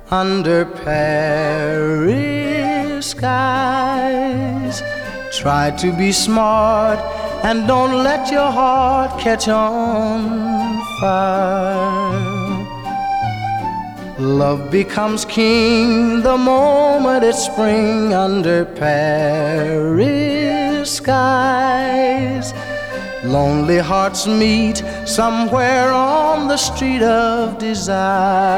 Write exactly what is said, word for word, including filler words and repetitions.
under Paris skies. Try to be smart and don't let your heart catch on fire. Love becomes king the moment it's spring under Paris skies. Lonely hearts meet somewhere on the street of desire.